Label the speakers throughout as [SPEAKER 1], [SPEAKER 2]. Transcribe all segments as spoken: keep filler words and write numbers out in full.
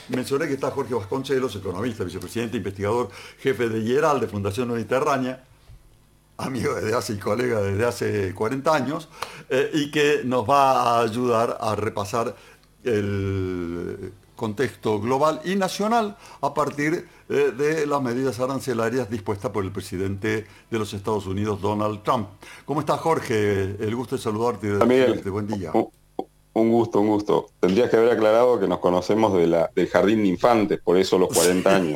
[SPEAKER 1] mencioné que está Jorge Vasconcelos, economista, vicepresidente, investigador, jefe de IERAL, de Fundación Mediterránea, amigo desde hace y colega desde hace cuarenta años, eh, y que nos va a ayudar a repasar el contexto global y nacional a partir eh, de las medidas arancelarias dispuestas por el presidente de los Estados Unidos, Donald Trump. ¿Cómo estás, Jorge? El gusto de saludarte y de
[SPEAKER 2] Miguel,
[SPEAKER 1] decirte buen día.
[SPEAKER 2] un, un gusto, un gusto. Tendrías que haber aclarado que nos conocemos de la, del jardín de infantes, por eso los cuarenta años.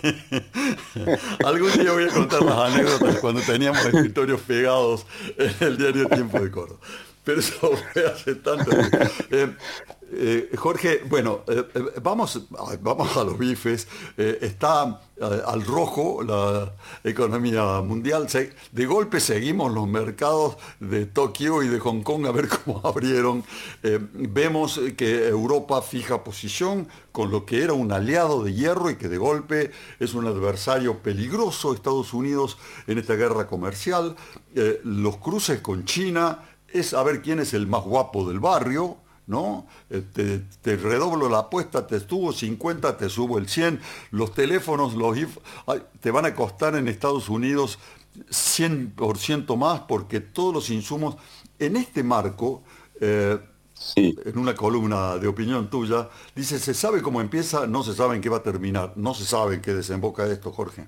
[SPEAKER 1] Algún día voy a contar las anécdotas de cuando teníamos escritorios pegados en el diario Tiempo de Córdoba. Pero eso fue hace tanto tiempo. Eh, eh, Jorge, bueno, eh, eh, vamos, vamos a los bifes. Eh, está eh, al rojo la economía mundial. Se- de golpe seguimos los mercados de Tokio y de Hong Kong a ver cómo abrieron. Eh, vemos que Europa fija posición con lo que era un aliado de hierro y que de golpe es un adversario peligroso, Estados Unidos, en esta guerra comercial. Eh, los cruces con China es a ver quién es el más guapo del barrio, ¿no? Eh, te, te redoblo la apuesta, te subo cincuenta, te subo el cien. Los teléfonos, los if- ay, te van a costar en Estados Unidos cien por ciento más porque todos los insumos en este marco, eh,
[SPEAKER 2] Sí,
[SPEAKER 1] en una columna de opinión tuya, dice, se sabe cómo empieza, no se sabe en qué va a terminar, no se sabe en qué desemboca esto, Jorge.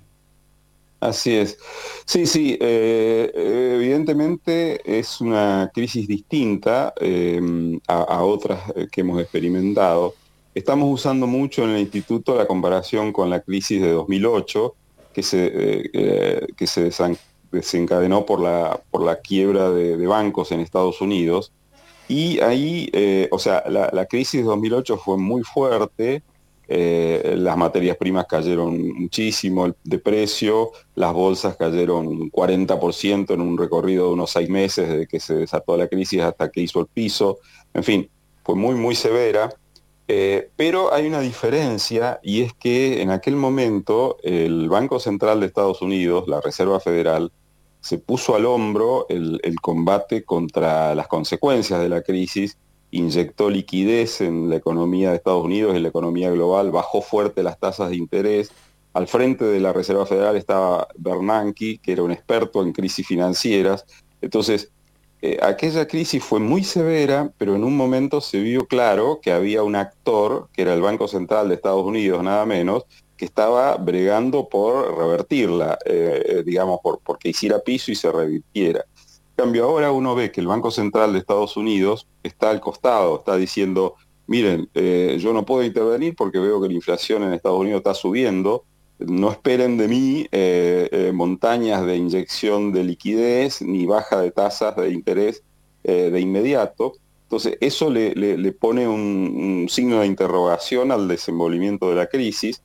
[SPEAKER 2] así es. Sí, sí, eh, eh, evidentemente es una crisis distinta eh, a, a otras eh, que hemos experimentado. Estamos usando mucho en el instituto la comparación con la crisis de dos mil ocho, que se, eh, eh, que se desan- desencadenó por la, por la quiebra de, de bancos en Estados Unidos. Y ahí, eh, o sea, la, la crisis de dos mil ocho fue muy fuerte, eh, las materias primas cayeron muchísimo el- de precio, las bolsas cayeron un cuarenta por ciento en un recorrido de unos seis meses desde que se desató la crisis hasta que hizo el piso, en fin, fue muy, muy severa. Eh, pero hay una diferencia y es que en aquel momento el Banco Central de Estados Unidos, la Reserva Federal, se puso al hombro el, el combate contra las consecuencias de la crisis, inyectó liquidez en la economía de Estados Unidos, en la economía global, bajó fuerte las tasas de interés. Al frente de la Reserva Federal estaba Bernanke, que era un experto en crisis financieras. Entonces, eh, aquella crisis fue muy severa, pero en un momento se vio claro que había un actor, que era el Banco Central de Estados Unidos, nada menos, que estaba bregando por revertirla, eh, eh, digamos, por, porque hiciera piso y se revirtiera. En cambio, ahora uno ve que el Banco Central de Estados Unidos está al costado, está diciendo, miren, eh, yo no puedo intervenir porque veo que la inflación en Estados Unidos está subiendo, no esperen de mí eh, eh, montañas de inyección de liquidez ni baja de tasas de interés eh, de inmediato. Entonces, eso le, le, le pone un, un signo de interrogación al desenvolvimiento de la crisis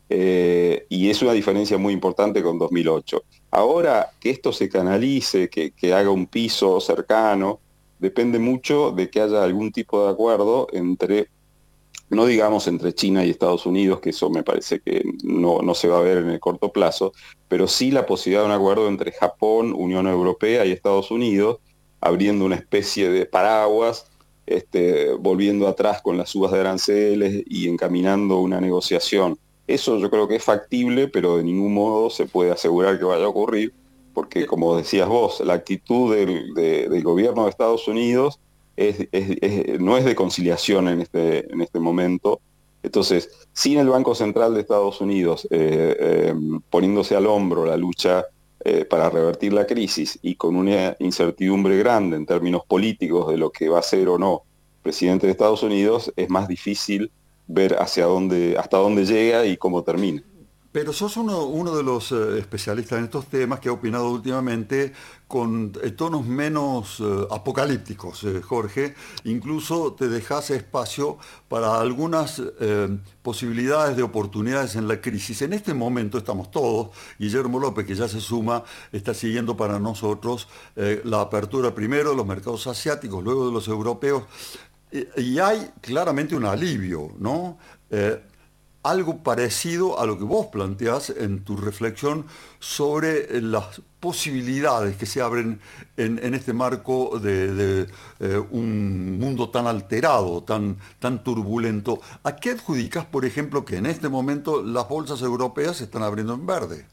[SPEAKER 2] eh, y es una diferencia muy importante con dos mil ocho. Ahora que esto se canalice, que, que haga un piso cercano, depende mucho de que haya algún tipo de acuerdo entre, no digamos entre China y Estados Unidos, que eso me parece que no, no se va a ver en el corto plazo, pero sí la posibilidad de un acuerdo entre Japón, Unión Europea y Estados Unidos, abriendo una especie de paraguas, este, volviendo atrás con las subas de aranceles y encaminando una negociación. Eso yo creo que es factible, pero de ningún modo se puede asegurar que vaya a ocurrir, porque
[SPEAKER 1] Eh,
[SPEAKER 2] como decías vos, la actitud del, de, del gobierno de Estados Unidos es, es, es, no es de conciliación en este, en este momento. Entonces, sin el Banco Central de Estados Unidos eh, eh, poniéndose al hombro la lucha eh, para revertir la crisis y con una incertidumbre grande en términos políticos de lo que va a ser o no presidente de Estados Unidos, es más difícil ver hacia dónde, hasta dónde llega y cómo termina.
[SPEAKER 1] Pero sos uno, uno de los eh, especialistas en estos temas que ha opinado últimamente con eh, tonos menos eh, apocalípticos, eh, Jorge. Incluso te dejas espacio para algunas eh, posibilidades de oportunidades en la crisis. En este momento estamos todos, Guillermo López, que ya se suma, está siguiendo para nosotros eh, la apertura primero de los mercados asiáticos, luego de los europeos. Y, y hay claramente un alivio, ¿no? Eh, algo parecido a lo que vos planteás en tu reflexión sobre las posibilidades que se abren en, en este marco de, de eh, un mundo tan alterado, tan, tan turbulento. ¿A qué adjudicas, por ejemplo, que en este momento las bolsas europeas se están abriendo en verde?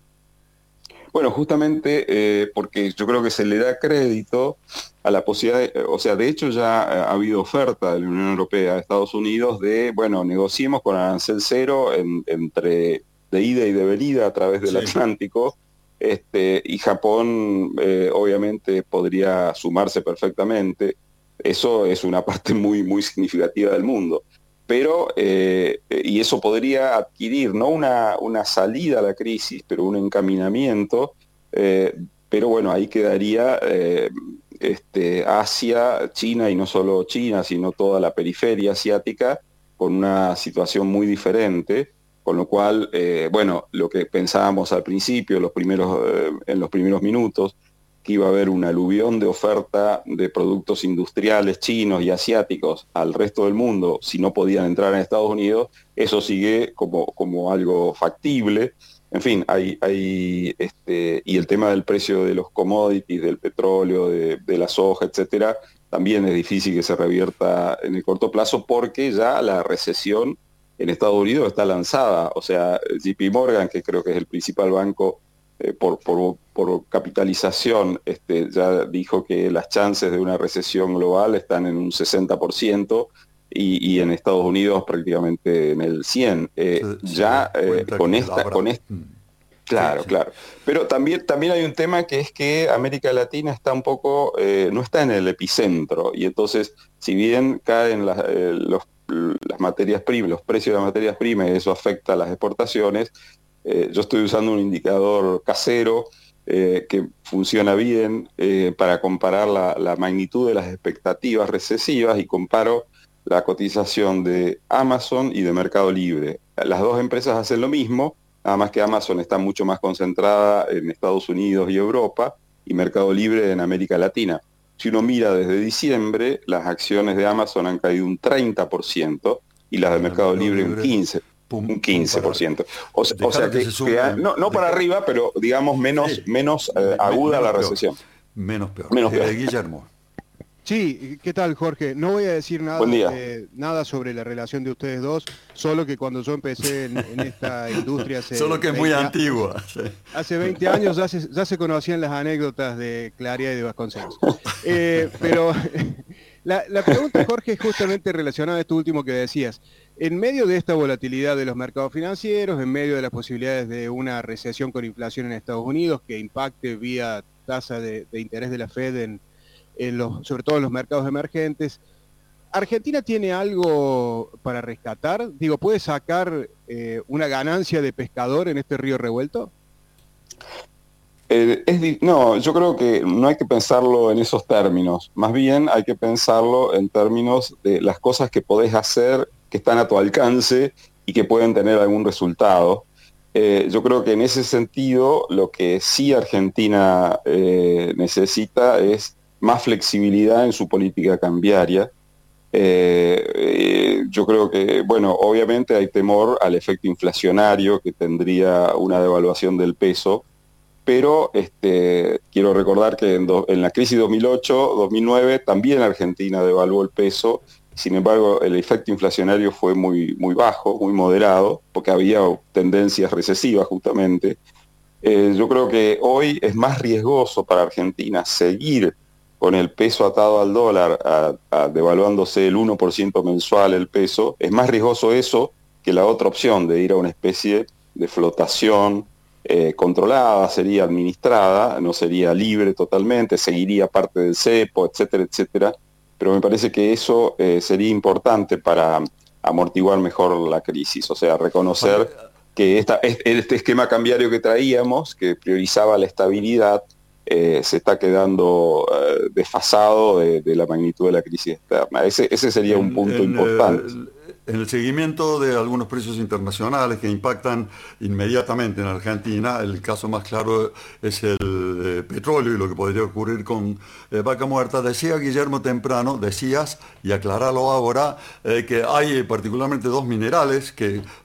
[SPEAKER 2] Bueno, justamente eh, porque yo creo que se le da crédito a la posibilidad, de- o sea, de hecho ya ha habido oferta de la Unión Europea a Estados Unidos de, bueno, negociemos con arancel cero en- entre de ida y de venida a través del
[SPEAKER 1] Sí.
[SPEAKER 2] Atlántico, este, y Japón eh, obviamente podría sumarse perfectamente. Eso es una parte muy, muy significativa del mundo. Pero, eh, y eso podría adquirir no una, una salida a la crisis, pero un encaminamiento, eh, pero bueno, ahí quedaría eh, este, Asia, China, y no solo China, sino toda la periferia asiática, con una situación muy diferente, con lo cual, eh, bueno, lo que pensábamos al principio, los primeros, eh, en los primeros minutos, que iba a haber un aluvión de oferta de productos industriales chinos y asiáticos al resto del mundo si no podían entrar en Estados Unidos, eso sigue como, como algo factible. En fin, hay, hay este, y el tema del precio de los commodities, del petróleo, de, de la soja, etcétera, también es difícil que se revierta en el corto plazo porque ya la recesión en Estados Unidos está lanzada. O sea, J P Morgan, que creo que es el principal banco eh, por, por, por capitalización, este, ya dijo que las chances de una recesión global están en un sesenta por ciento y, y en Estados Unidos prácticamente en el cien por ciento. Eh,
[SPEAKER 1] Se, se
[SPEAKER 2] ya eh,
[SPEAKER 1] cuenta
[SPEAKER 2] con
[SPEAKER 1] que la
[SPEAKER 2] esta,
[SPEAKER 1] habrá.
[SPEAKER 2] con esta
[SPEAKER 1] Mm. Sí,
[SPEAKER 2] Claro,
[SPEAKER 1] sí.
[SPEAKER 2] claro. Pero también, también hay un tema que es que América Latina está un poco, eh, no está en el epicentro, y entonces, si bien caen las, eh, los, las materias primas, los precios de las materias primas, y eso afecta a las exportaciones, eh, yo estoy usando un indicador casero eh, que funciona bien eh, para comparar la, la magnitud de las expectativas recesivas, y comparo la cotización de Amazon y de Mercado Libre. Las dos empresas hacen lo mismo. Nada más que Amazon está mucho más concentrada en Estados Unidos y Europa, y Mercado Libre en América Latina. Si uno mira desde diciembre, las acciones de Amazon han caído un treinta por ciento y las
[SPEAKER 1] Y
[SPEAKER 2] de
[SPEAKER 1] la de
[SPEAKER 2] Mercado
[SPEAKER 1] Mercado
[SPEAKER 2] Libre un
[SPEAKER 1] Libre,
[SPEAKER 2] quince por ciento.
[SPEAKER 1] pum,
[SPEAKER 2] Un
[SPEAKER 1] pum para arriba.
[SPEAKER 2] quince por ciento. O, se- o
[SPEAKER 1] Déjame
[SPEAKER 2] sea
[SPEAKER 1] que
[SPEAKER 2] que,
[SPEAKER 1] se
[SPEAKER 2] que ha-
[SPEAKER 1] sume.
[SPEAKER 2] no, no para
[SPEAKER 1] deja-
[SPEAKER 2] arriba, pero digamos menos,
[SPEAKER 1] sí,
[SPEAKER 2] menos eh,
[SPEAKER 1] me- me-
[SPEAKER 2] aguda
[SPEAKER 1] menos
[SPEAKER 2] la
[SPEAKER 1] peor.
[SPEAKER 2] recesión.
[SPEAKER 1] Menos peor.
[SPEAKER 2] Menos peor.
[SPEAKER 1] Eh, Guillermo.
[SPEAKER 3] Sí, ¿qué tal, Jorge? No voy a decir
[SPEAKER 2] Buen
[SPEAKER 3] nada,
[SPEAKER 2] día.
[SPEAKER 3] eh, nada sobre la relación de ustedes dos, solo que cuando yo empecé en, en esta industria hace
[SPEAKER 1] Solo que es muy
[SPEAKER 3] veinte años,
[SPEAKER 1] antigua. Sí.
[SPEAKER 3] hace veinte años ya se, ya se conocían las anécdotas de Claria y de Vasconcelos. Eh, pero la, la pregunta, Jorge, es justamente relacionada a esto último que decías. En medio de esta volatilidad de los mercados financieros, en medio de las posibilidades de una recesión con inflación en Estados Unidos que impacte vía tasa de, de interés de la Fed en en los, sobre todo en los mercados emergentes. ¿Argentina tiene algo para rescatar? Digo, ¿puede sacar eh, una ganancia de pescador en este río revuelto?
[SPEAKER 2] Eh, es di- no, yo creo que no hay que pensarlo en esos términos. Más bien hay que pensarlo en términos de las cosas que podés hacer, que están a tu alcance y que pueden tener algún resultado. Eh, yo creo que en ese sentido lo que sí Argentina eh, necesita es más flexibilidad en su política cambiaria. Eh, eh, yo creo que, bueno, obviamente hay temor al efecto inflacionario que tendría una devaluación del peso, pero este, quiero recordar que en, do, en la crisis dos mil ocho dos mil nueve también Argentina devaluó el peso. Sin embargo, el efecto inflacionario fue muy, muy bajo, muy moderado, porque había tendencias recesivas justamente. Eh, yo creo que hoy es más riesgoso para Argentina seguir con el peso atado al dólar, a, a devaluándose el uno por ciento mensual el peso. Es más riesgoso eso que la otra opción de ir a una especie de flotación eh, controlada, sería administrada, no sería libre totalmente, seguiría parte del cepo, etcétera, etcétera. Pero me parece que eso eh, sería importante para amortiguar mejor la crisis, o sea, reconocer que esta, este esquema cambiario que traíamos, que priorizaba la estabilidad, eh, se está quedando eh, desfasado de, de la magnitud de la crisis externa. Ese, ese sería un
[SPEAKER 1] En,
[SPEAKER 2] punto
[SPEAKER 1] en,
[SPEAKER 2] importante.
[SPEAKER 1] eh, en el seguimiento de algunos precios internacionales que impactan inmediatamente en Argentina, el caso más claro es el eh, petróleo y lo que podría ocurrir con eh, Vaca Muerta. Decía Guillermo temprano, decías, y aclaralo ahora, eh, que hay particularmente dos minerales que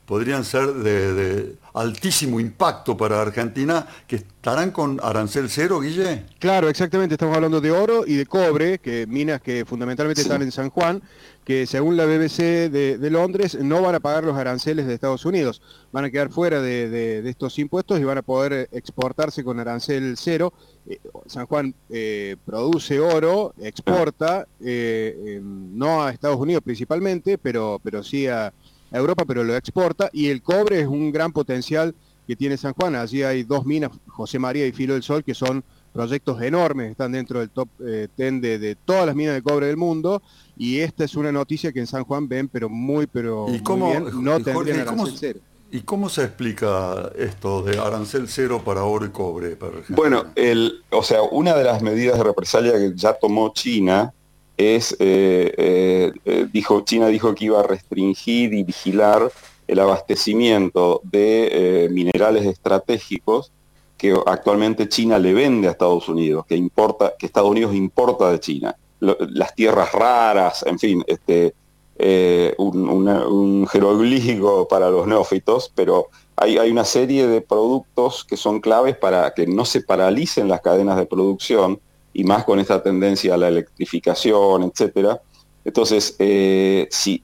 [SPEAKER 1] podrían ser de, de altísimo impacto para Argentina, que estarán con arancel cero, Guille.
[SPEAKER 3] Claro, exactamente, estamos hablando de oro y de cobre, que minas que fundamentalmente sí. están en San Juan, que según la B B C de, de Londres no van a pagar los aranceles de Estados Unidos, van a quedar fuera de, de, de estos impuestos y van a poder exportarse con arancel cero. Eh, San Juan eh, produce oro, exporta, eh, eh, no a Estados Unidos principalmente, pero, pero sí a, a Europa, pero lo exporta, y el cobre es un gran potencial que tiene San Juan. Allí hay dos minas, José María y Filo del Sol, que son proyectos enormes, están dentro del top eh, diez de, de todas las minas de cobre del mundo, y esta es una noticia que en San Juan ven, pero muy, pero
[SPEAKER 1] ¿Y cómo,
[SPEAKER 3] muy bien, no tendrían
[SPEAKER 1] Jorge,
[SPEAKER 3] arancel cero.
[SPEAKER 1] ¿Y cómo se explica esto de arancel cero para oro y cobre? Para
[SPEAKER 2] bueno, el, o sea, una de las medidas de represalia que ya tomó China es, eh, eh, eh, dijo, China dijo que iba a restringir y vigilar el abastecimiento de eh, minerales estratégicos que actualmente China le vende a Estados Unidos, que importa, que Estados Unidos importa de China. Lo, las tierras raras, en fin, este, eh, un, una, un jeroglífico para los neófitos, pero hay, hay una serie de productos que son claves para que no se paralicen las cadenas de producción, y más con esta tendencia a la electrificación, etcétera. Entonces, eh, si,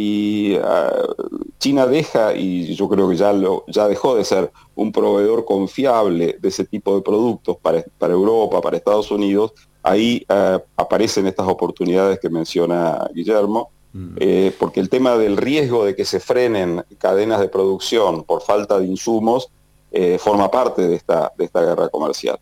[SPEAKER 2] si uh, China deja, y yo creo que ya, lo, ya dejó de ser un proveedor confiable de ese tipo de productos para, para Europa, para Estados Unidos, ahí uh, aparecen estas oportunidades que menciona Guillermo, mm. eh, porque el tema del riesgo de que se frenen cadenas de producción por falta de insumos eh, forma parte de esta, de esta guerra comercial.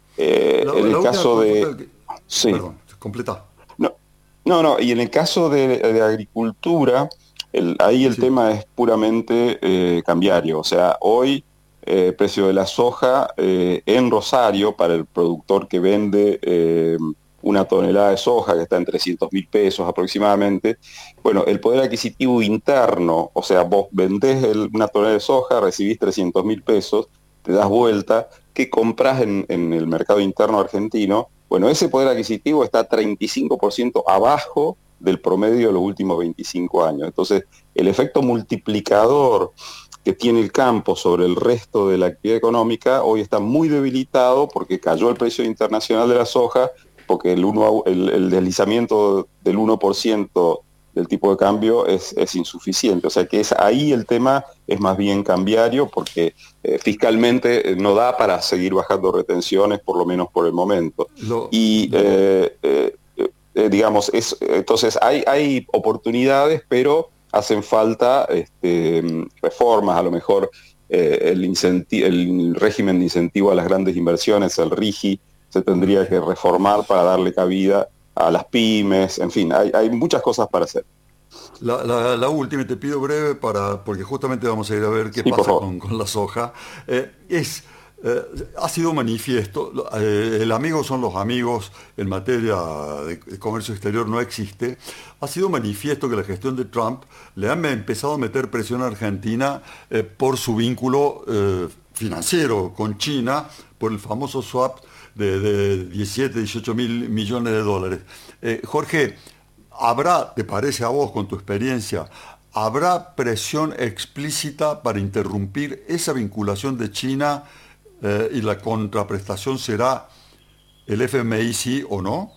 [SPEAKER 2] Eh,
[SPEAKER 1] la,
[SPEAKER 2] en el
[SPEAKER 1] la
[SPEAKER 2] caso de...
[SPEAKER 1] Que...
[SPEAKER 2] Sí.
[SPEAKER 1] Perdón, completa.
[SPEAKER 2] No, no, no, y en el caso de, de agricultura, el, ahí el sí. tema es puramente eh, cambiario. O sea, hoy el eh, precio de la soja eh, en Rosario, para el productor que vende eh, una tonelada de soja, que está en trescientos mil pesos aproximadamente, bueno, el poder adquisitivo interno, o sea, vos vendés el, una tonelada de soja, recibís trescientos mil pesos, te das vuelta, ¿qué compras en, en el mercado interno argentino? Bueno, ese poder adquisitivo está treinta y cinco por ciento abajo del promedio de los últimos veinticinco años. Entonces, el efecto multiplicador que tiene el campo sobre el resto de la actividad económica hoy está muy debilitado porque cayó el precio internacional de la soja, porque el, uno, el, el deslizamiento del uno por ciento del tipo de cambio es, es insuficiente. O sea que es, ahí el tema es más bien cambiario, porque eh, fiscalmente no da para seguir bajando retenciones, por lo menos por el momento. Lo, y eh, eh, eh, digamos, es, entonces hay, hay oportunidades, pero hacen falta este, reformas, a lo mejor eh, el, incenti- el régimen de incentivo a las grandes inversiones, el RIGI, se tendría que reformar para darle cabida a las pymes, en fin, hay, hay muchas cosas para hacer.
[SPEAKER 1] La, la, la última, te pido breve, para porque justamente vamos a ir a ver qué
[SPEAKER 2] sí,
[SPEAKER 1] pasa con, con la soja. Eh, es, eh, ha sido manifiesto, eh, el amigo son los amigos en materia de, de comercio exterior no existe. Ha sido manifiesto que la gestión de Trump le ha empezado a meter presión a Argentina eh, por su vínculo eh, financiero con China, por el famoso swap de, de diecisiete, dieciocho mil millones de dólares. Eh, Jorge, ¿habrá, te parece a vos con tu experiencia, habrá presión explícita para interrumpir esa vinculación de China eh, y la contraprestación será el F M I sí o no?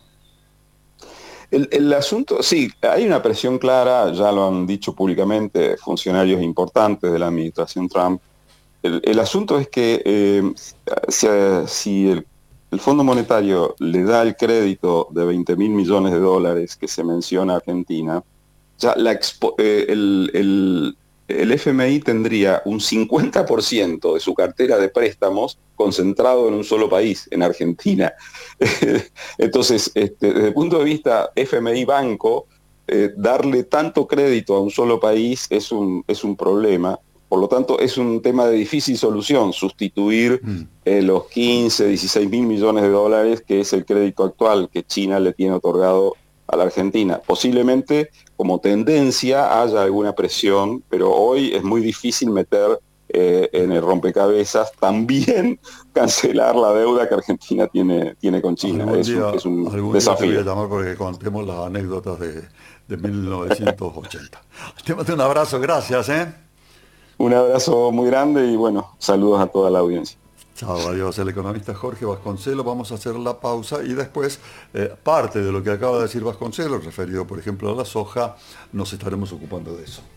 [SPEAKER 2] El, el asunto, sí, hay una presión clara, ya lo han dicho públicamente funcionarios importantes de la administración Trump. El, el asunto es que eh, si, si el El Fondo Monetario le da el crédito de veinte mil millones de dólares que se menciona a Argentina, ya la expo, eh, el, el, el F M I tendría un cincuenta por ciento de su cartera de préstamos concentrado en un solo país, en Argentina. Entonces, este, desde el punto de vista F M I banco, eh, darle tanto crédito a un solo país es un, es un problema. Por lo tanto, es un tema de difícil solución, sustituir eh, los quince, dieciséis mil millones de dólares, que es el crédito actual que China le tiene otorgado a la Argentina. Posiblemente, como tendencia, haya alguna presión, pero hoy es muy difícil meter eh, en el rompecabezas también cancelar la deuda que Argentina tiene, tiene con China. Es,
[SPEAKER 1] día,
[SPEAKER 2] un, es un
[SPEAKER 1] algún
[SPEAKER 2] desafío.
[SPEAKER 1] Día te voy a llamar porque contemos las anécdotas de, de mil novecientos ochenta. Te mando un abrazo, gracias, ¿eh?
[SPEAKER 2] Un abrazo muy grande y bueno, saludos a toda la audiencia.
[SPEAKER 1] Chao, adiós. El economista Jorge Vasconcelos. Vamos a hacer la pausa y después eh, parte de lo que acaba de decir Vasconcelos, referido por ejemplo a la soja, nos estaremos ocupando de eso.